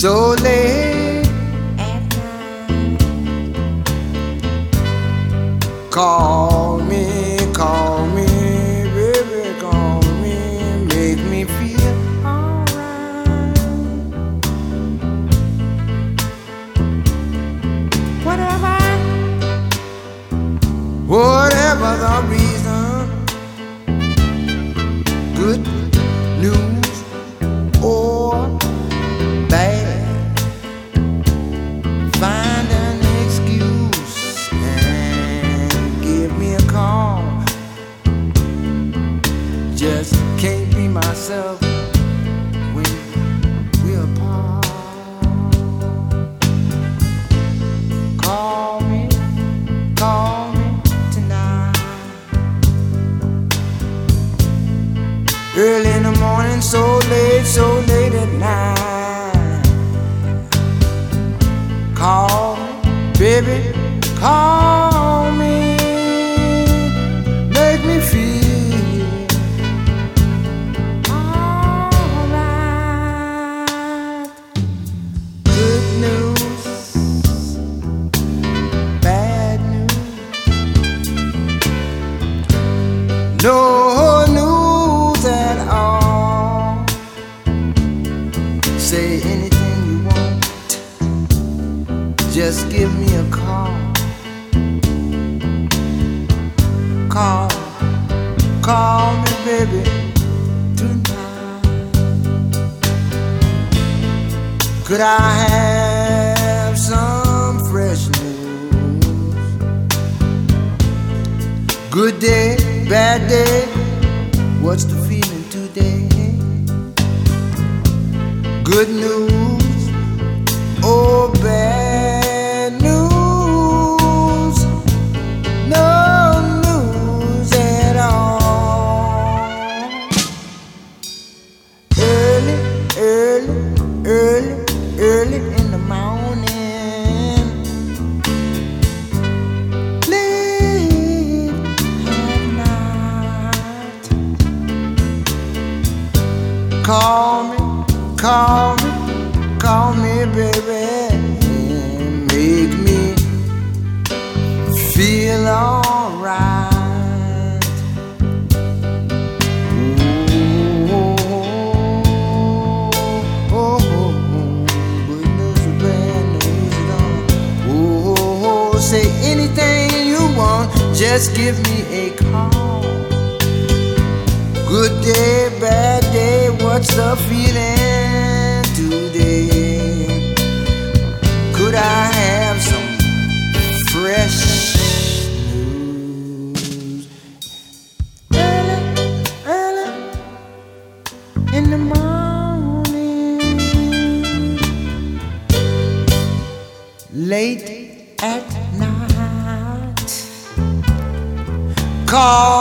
so late at night. Call me, baby, call me, make me feel alright. Whatever the reason, good news or bad, find an excuse and give me a call. Just can't be myself when we're apart. Call me tonight, early in the morning, so late at night. Call me, baby, call me, make me feel alright. Good news, bad news, no news at all. Say anything you want, just give me a call. Call me, baby, tonight. Could I have some fresh news? Good day, bad day, what's the feeling today? Good news or bad news? No news at all. Early in the morning, late at night. Call me, baby, and make me feel alright. Say anything you want, just give me a call. Good day, bad day, what's the feeling today? Could I have some fresh news? Early in the morning, late at night. Call